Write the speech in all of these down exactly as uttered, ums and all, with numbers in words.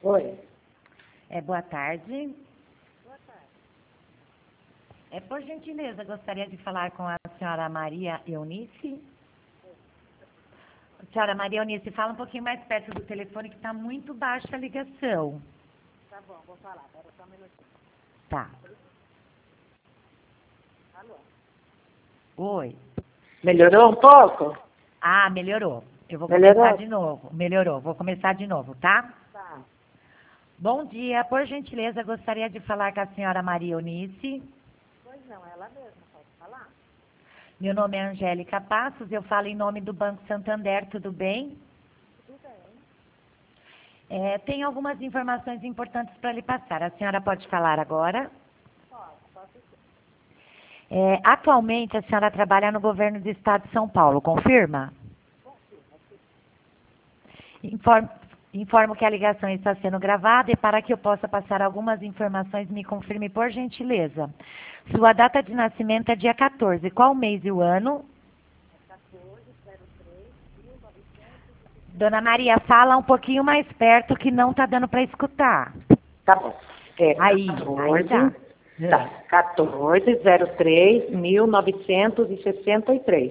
Oi. É, boa tarde. É, por gentileza, gostaria de falar com a senhora Maria Eunice. Senhora Maria Eunice, fala um pouquinho mais perto do telefone que está muito baixa a ligação. Tá bom, vou falar. Pera só um minutinho. Tá. Alô? Oi. Melhorou um pouco? Ah, melhorou. Eu vou Melhorou? começar de novo. Melhorou. Vou começar de novo, tá? Tá. Bom dia. Por gentileza, gostaria de falar com a senhora Maria Eunice. Pois não, ela mesma, pode falar? Meu nome é Angélica Passos, eu falo em nome do Banco Santander, tudo bem? Tudo bem. É, tem algumas informações importantes para lhe passar. A senhora pode falar agora? Pode, pode sim. É, atualmente, a senhora trabalha no governo do estado de São Paulo, confirma? Confirma, sim. Informo, informo que a ligação está sendo gravada e para que eu possa passar algumas informações, me confirme por gentileza. Sua data de nascimento é dia quatorze. Qual o mês e o ano? É quatorze zero três mil novecentos. Dona Maria, fala um pouquinho mais perto que não está dando para escutar. Tá bom. É Aí, quatorze, aí tá. tá, quatorze zero três mil novecentos e sessenta e três.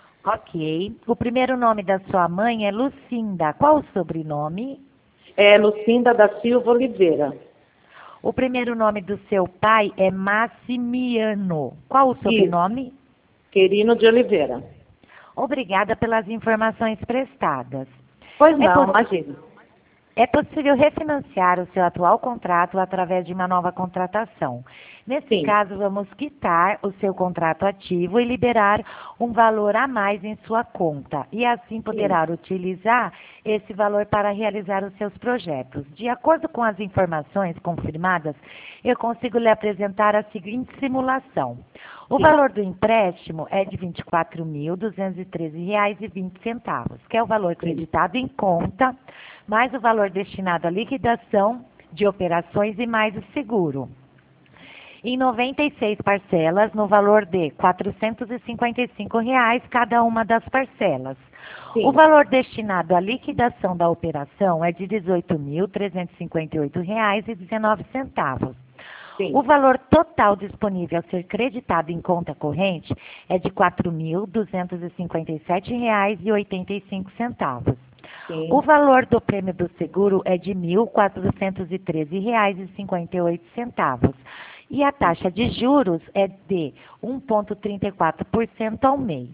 Ok. O primeiro nome da sua mãe é Lucinda. Qual o sobrenome? É Lucinda da Silva Oliveira. O primeiro nome do seu pai é Massimiano. Qual o sobrenome? Querino de Oliveira. Obrigada pelas informações prestadas. Pois É não, possi- imagina. É possível refinanciar o seu atual contrato através de uma nova contratação. Nesse Sim. caso, vamos quitar o seu contrato ativo e liberar um valor a mais em sua conta. E assim poderá utilizar esse valor para realizar os seus projetos. De acordo com as informações confirmadas, eu consigo lhe apresentar a seguinte simulação. O Sim. valor do empréstimo é de vinte e quatro mil duzentos e treze reais e vinte centavos, que é o valor creditado em conta, mais o valor destinado à liquidação de operações e mais o seguro. Em noventa e seis parcelas, no valor de quatrocentos e cinquenta e cinco reais cada uma das parcelas. Sim. O valor destinado à liquidação da operação é de dezoito mil trezentos e cinquenta e oito reais e dezenove centavos. Sim. O valor total disponível a ser creditado em conta corrente é de quatro mil duzentos e cinquenta e sete reais e oitenta e cinco centavos. Sim. O valor do prêmio do seguro é de mil quatrocentos e treze reais e cinquenta e oito centavos. E a taxa de juros é de um vírgula trinta e quatro por cento ao mês.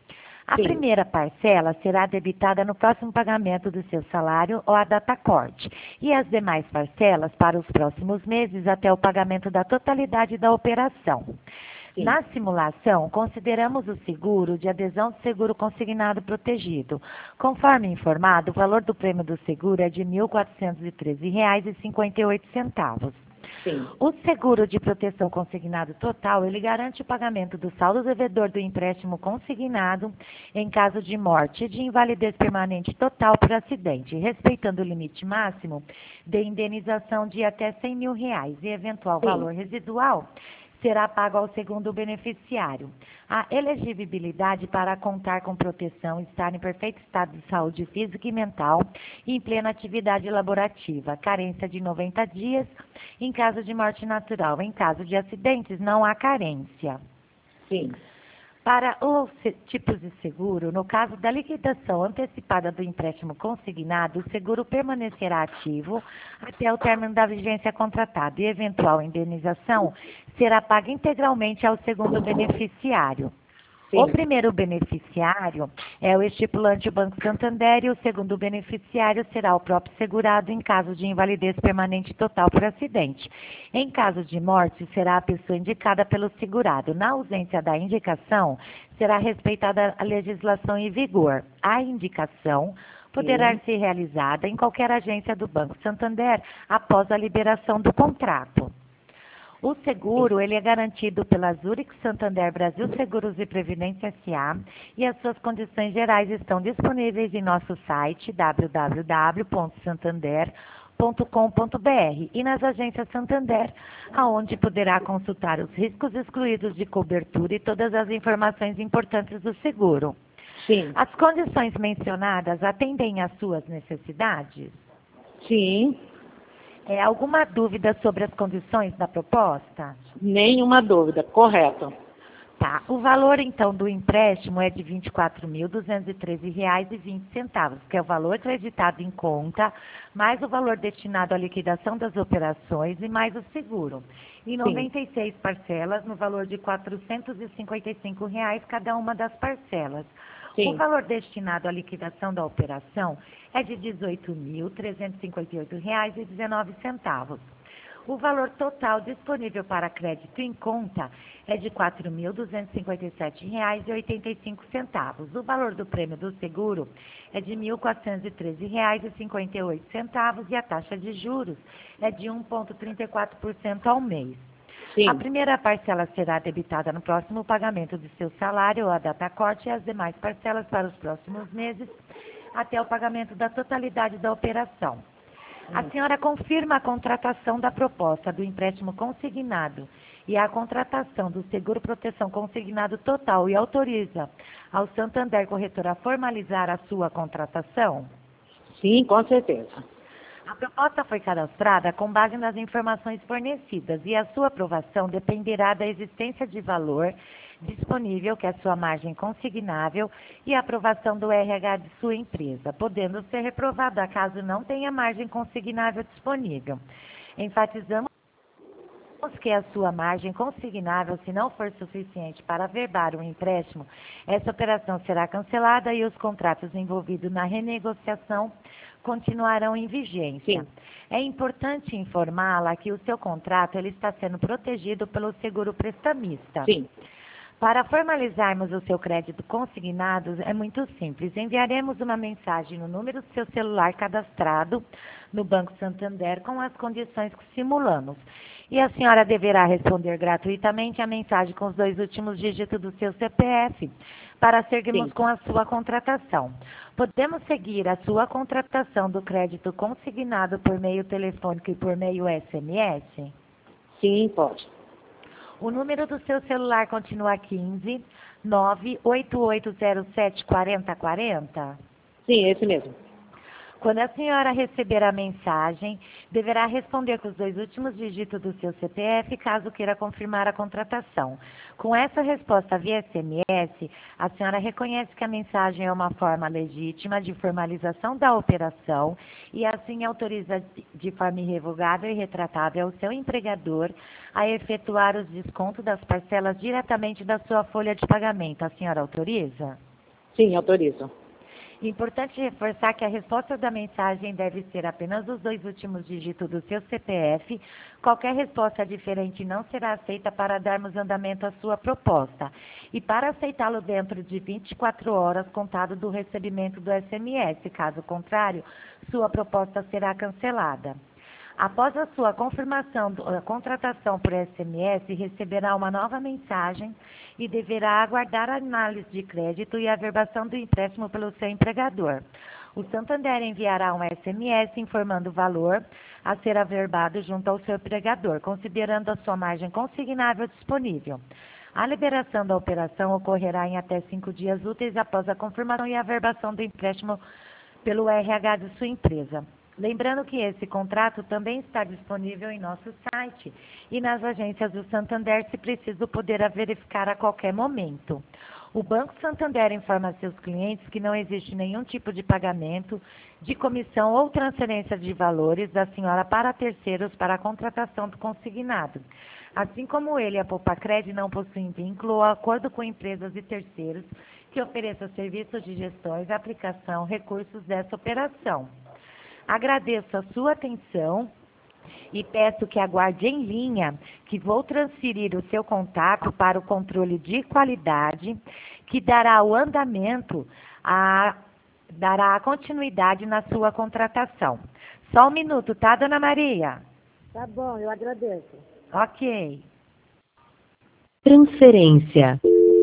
A Sim. primeira parcela será debitada no próximo pagamento do seu salário ou a data corte, e as demais parcelas para os próximos meses até o pagamento da totalidade da operação. Sim. Na simulação, consideramos o seguro de adesão de seguro consignado protegido. Conforme informado, o valor do prêmio do seguro é de mil quatrocentos e treze reais e cinquenta e oito centavos. Sim. O seguro de proteção consignado total, ele garante o pagamento do saldo devedor do empréstimo consignado em caso de morte e de invalidez permanente total por acidente, respeitando o limite máximo de indenização de até cem mil reais e eventual Sim. valor residual será pago ao segundo beneficiário. A elegibilidade para contar com proteção, estar em perfeito estado de saúde física e mental e em plena atividade laborativa. Carência de noventa dias em caso de morte natural. Em caso de acidentes, não há carência. Sim. Para os se- tipos de seguro, no caso da liquidação antecipada do empréstimo consignado, o seguro permanecerá ativo até o término da vigência contratada e eventual indenização será paga integralmente ao segundo beneficiário. Sim. O primeiro beneficiário é o estipulante o Banco Santander e o segundo beneficiário será o próprio segurado em caso de invalidez permanente total por acidente. Em caso de morte, será a pessoa indicada pelo segurado. Na ausência da indicação, será respeitada a legislação em vigor. A indicação poderá Sim. ser realizada em qualquer agência do Banco Santander após a liberação do contrato. O seguro, ele é garantido pela Zurich Santander Brasil Seguros e Previdência S A e as suas condições gerais estão disponíveis em nosso site w w w ponto santander ponto com ponto b r e nas agências Santander, aonde poderá consultar os riscos excluídos de cobertura e todas as informações importantes do seguro. Sim. As condições mencionadas atendem às suas necessidades? Sim. É, alguma dúvida sobre as condições da proposta? Nenhuma dúvida, correto. Tá. O valor, então, do empréstimo é de vinte e quatro mil duzentos e treze reais e vinte centavos, que é o valor creditado em conta, mais o valor destinado à liquidação das operações e mais o seguro. E noventa e seis parcelas no valor de quatrocentos e cinquenta e cinco reais cada uma das parcelas. Sim. O valor destinado à liquidação da operação é de dezoito mil trezentos e cinquenta e oito reais e dezenove centavos. O valor total disponível para crédito em conta é de quatro mil duzentos e cinquenta e sete reais e oitenta e cinco centavos. O valor do prêmio do seguro é de mil quatrocentos e treze reais e cinquenta e oito centavos e a taxa de juros é de um vírgula trinta e quatro por cento ao mês. Sim. A primeira parcela será debitada no próximo pagamento de seu salário ou a data corte e as demais parcelas para os próximos meses até o pagamento da totalidade da operação. A senhora confirma a contratação da proposta do empréstimo consignado e a contratação do seguro proteção consignado total e autoriza ao Santander Corretora a formalizar a sua contratação? Sim, com certeza. A proposta foi cadastrada com base nas informações fornecidas e a sua aprovação dependerá da existência de valor disponível, que é a sua margem consignável, e a aprovação do R H de sua empresa, podendo ser reprovada caso não tenha margem consignável disponível. Enfatizamos que a sua margem consignável, se não for suficiente para averbar o empréstimo, essa operação será cancelada e os contratos envolvidos na renegociação continuarão em vigência. Sim. É importante informá-la que o seu contrato ele está sendo protegido pelo seguro prestamista. Sim. Para formalizarmos o seu crédito consignado, é muito simples. Enviaremos uma mensagem no número do seu celular cadastrado no Banco Santander com as condições que simulamos. E a senhora deverá responder gratuitamente a mensagem com os dois últimos dígitos do seu C P F para seguirmos Sim. com a sua contratação. Podemos seguir a sua contratação do crédito consignado por meio telefônico e por meio S M S? Sim, pode. O número do seu celular continua quinze, nove oito oito zero sete, quatro zero quatro zero? Sim, esse mesmo. Quando a senhora receber a mensagem, deverá responder com os dois últimos dígitos do seu C P F, caso queira confirmar a contratação. Com essa resposta via S M S, a senhora reconhece que a mensagem é uma forma legítima de formalização da operação e assim autoriza de forma irrevogável e retratável o seu empregador a efetuar os descontos das parcelas diretamente da sua folha de pagamento. A senhora autoriza? Sim, autorizo. Importante reforçar que a resposta da mensagem deve ser apenas os dois últimos dígitos do seu C P F. Qualquer resposta diferente não será aceita para darmos andamento à sua proposta. E para aceitá-lo dentro de vinte e quatro horas, contado do recebimento do S M S. Caso contrário, sua proposta será cancelada. Após a sua confirmação da contratação por S M S, receberá uma nova mensagem e deverá aguardar a análise de crédito e a averbação do empréstimo pelo seu empregador. O Santander enviará um S M S informando o valor a ser averbado junto ao seu empregador, considerando a sua margem consignável disponível. A liberação da operação ocorrerá em até cinco dias úteis após a confirmação e averbação do empréstimo pelo R H de sua empresa. Lembrando que esse contrato também está disponível em nosso site e nas agências do Santander, se preciso poderá verificar a qualquer momento. O Banco Santander informa a seus clientes que não existe nenhum tipo de pagamento, de comissão ou transferência de valores da senhora para terceiros para a contratação do consignado. Assim como ele, a Poupacred não possui vínculo ou acordo com empresas e terceiros que ofereçam serviços de gestões, aplicação, recursos dessa operação. Agradeço a sua atenção e peço que aguarde em linha, que vou transferir o seu contato para o controle de qualidade, que dará o andamento, a, dará a continuidade na sua contratação. Só um minuto, tá, dona Maria? Tá bom, eu agradeço. Ok. Transferência.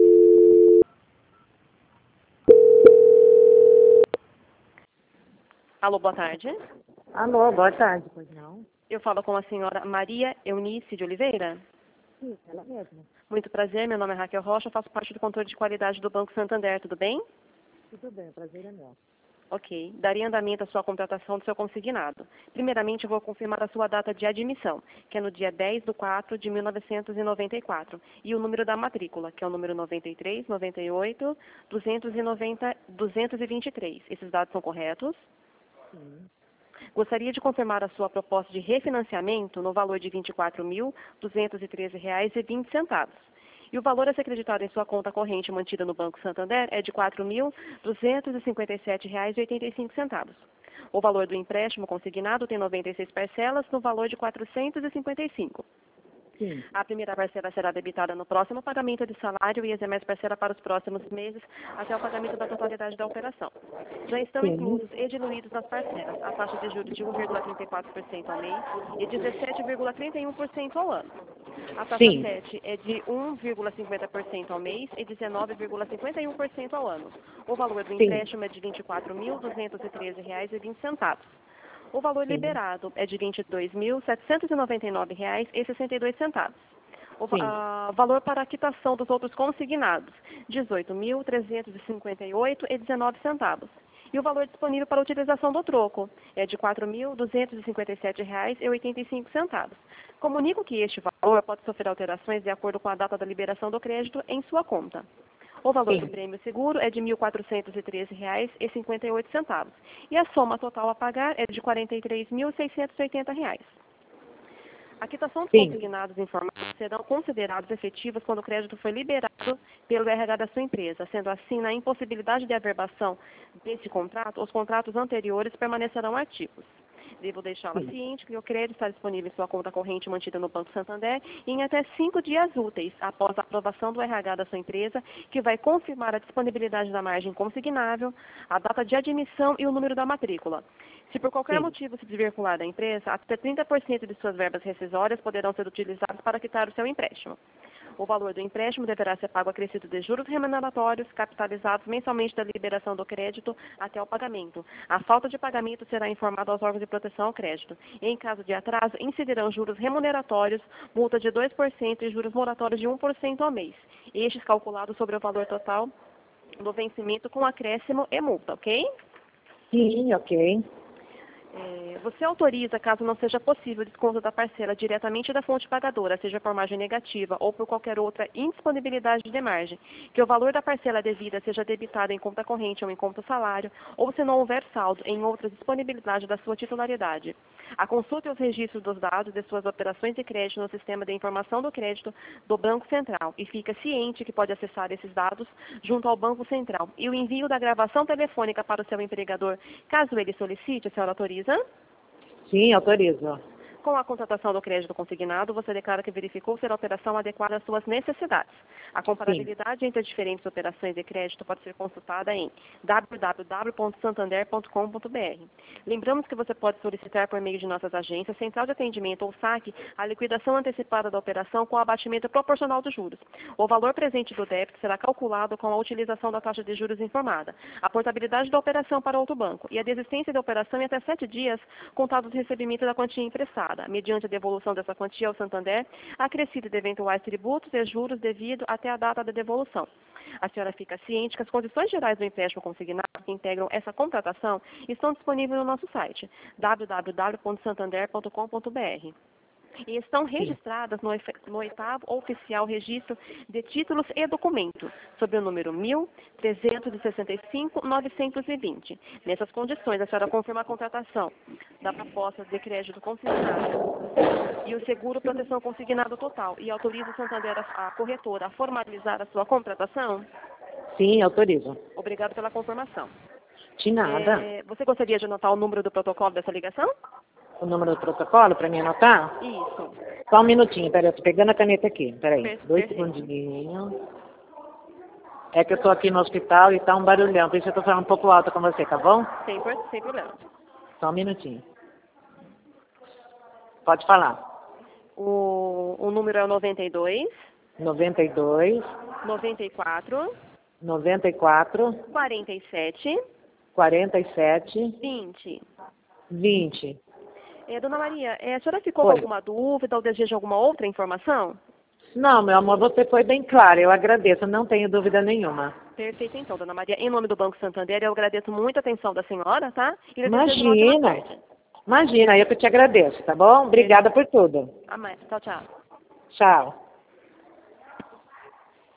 Alô, boa tarde. Alô, boa tarde, pois não? Eu falo com a senhora Maria Eunice de Oliveira. Sim, ela mesma. Muito prazer, meu nome é Raquel Rocha, faço parte do controle de qualidade do Banco Santander, tudo bem? Tudo bem, o prazer é meu. Ok. Daria andamento à sua contratação do seu consignado. Primeiramente, eu vou confirmar a sua data de admissão, que é no dia dez de quatro de mil novecentos e noventa e quatro, e o número da matrícula, que é o número noventa e três, noventa e oito, duzentos e noventa, duzentos e vinte e três. Esses dados são corretos? Sim. Gostaria de confirmar a sua proposta de refinanciamento no valor de vinte e quatro mil, duzentos e treze reais e vinte centavos. E o valor a ser acreditado em sua conta corrente mantida no Banco Santander é de quatro mil, duzentos e cinquenta e sete reais e oitenta e cinco centavos. O valor do empréstimo consignado tem noventa e seis parcelas no valor de quatrocentos e cinquenta e cinco. Sim. A primeira parcela será debitada no próximo pagamento de salário e as demais parcelas para os próximos meses até o pagamento da totalidade da operação. Já estão Sim. inclusos e diluídos nas parcelas a taxa de juros de um vírgula trinta e quatro por cento ao mês e dezessete vírgula trinta e um por cento ao ano. A taxa Sim. sete é de um vírgula cinquenta por cento ao mês e dezenove vírgula cinquenta e um por cento ao ano. O valor do Sim. empréstimo é de vinte e quatro mil, duzentos e treze reais e vinte centavos. O valor Sim. liberado é de vinte e dois mil, setecentos e noventa e nove reais e sessenta e dois centavos. O va- Sim. ah, valor para a quitação dos outros consignados, dezoito mil, trezentos e cinquenta e oito reais e dezenove centavos. E o valor disponível para utilização do troco é de quatro mil, duzentos e cinquenta e sete reais e oitenta e cinco centavos. Comunico que este valor pode sofrer alterações de acordo com a data da liberação do crédito em sua conta. O valor Sim. do prêmio seguro é de mil quatrocentos e treze reais e cinquenta e oito centavos. E a soma total a pagar é de quarenta e três mil, seiscentos e oitenta reais. A quitação dos Sim. consignados informados serão considerados efetivos quando o crédito for liberado pelo R H da sua empresa. Sendo assim, na impossibilidade de averbação desse contrato, os contratos anteriores permanecerão ativos. Devo deixá-la Sim. ciente que o crédito está disponível em sua conta corrente mantida no Banco Santander em até cinco dias úteis após a aprovação do R H da sua empresa, que vai confirmar a disponibilidade da margem consignável, a data de admissão e o número da matrícula. Se por qualquer Sim. motivo se desvincular da empresa, até trinta por cento de suas verbas rescisórias poderão ser utilizadas para quitar o seu empréstimo. O valor do empréstimo deverá ser pago acrescido de juros remuneratórios capitalizados mensalmente da liberação do crédito até o pagamento. A falta de pagamento será informada aos órgãos de proteção ao crédito. Em caso de atraso, incidirão juros remuneratórios, multa de dois por cento e juros moratórios de um por cento ao mês. Estes calculados sobre o valor total do vencimento com acréscimo e multa, ok? Sim, ok. É, você autoriza, caso não seja possível, o desconto da parcela diretamente da fonte pagadora, seja por margem negativa ou por qualquer outra indisponibilidade de margem, que o valor da parcela devida seja debitado em conta corrente ou em conta salário, ou se não houver saldo em outra disponibilidade da sua titularidade. A consulta e os registros dos dados de suas operações de crédito no sistema de informação do crédito do Banco Central e fica ciente que pode acessar esses dados junto ao Banco Central. E o envio da gravação telefônica para o seu empregador, caso ele solicite, a senhora autoriza? Sim, autorizo. Com a contratação do crédito consignado, você declara que verificou ser a operação adequada às suas necessidades. A comparabilidade entre as diferentes operações de crédito pode ser consultada em w w w ponto santander ponto com ponto b r. Lembramos que você pode solicitar por meio de nossas agências, central de atendimento ou saque, a liquidação antecipada da operação com abatimento proporcional dos juros. O valor presente do débito será calculado com a utilização da taxa de juros informada, a portabilidade da operação para outro banco e a desistência da operação em até sete dias, contados do recebimento da quantia emprestada, mediante a devolução dessa quantia ao Santander, acrescida de eventuais tributos e juros devido até a data da devolução. A senhora fica ciente que as condições gerais do empréstimo consignado que integram essa contratação estão disponíveis no nosso site, w w w ponto santander ponto com ponto b r. E estão registradas no, no oitavo oficial registro de títulos e documentos, sob o número mil trezentos e sessenta e cinco, novecentos e vinte. Nessas condições, a senhora confirma a contratação da proposta de crédito consignado e o seguro proteção consignado total e autoriza o Santander, a, a corretora, a formalizar a sua contratação? Sim, autorizo. Obrigado pela confirmação. De nada. É, você gostaria de anotar o número do protocolo dessa ligação? O número do protocolo para mim anotar? Isso. Só um minutinho, peraí, eu tô pegando a caneta aqui. Peraí, Per- dois perfeito. segundinhos. É que eu tô aqui no hospital e tá um barulhão, por isso eu tô falando um pouco alto com você, tá bom? Sem, por- sem problema. Só um minutinho. Pode falar. O, o número é o noventa e dois, noventa e dois, noventa e quatro, noventa e quatro, quarenta e sete, quarenta e sete, vinte. vinte. É, dona Maria, é, a senhora ficou Oi. com alguma dúvida ou deseja alguma outra informação? Não, meu amor, você foi bem claro, eu agradeço, não tenho dúvida nenhuma. Perfeito, então, dona Maria. Em nome do Banco Santander, eu agradeço muito a atenção da senhora, tá? E eu desejo uma ótima Imagina. tarde. Imagina, eu que te agradeço, tá bom? Obrigada por tudo. A mais. Tchau, tchau. Tchau.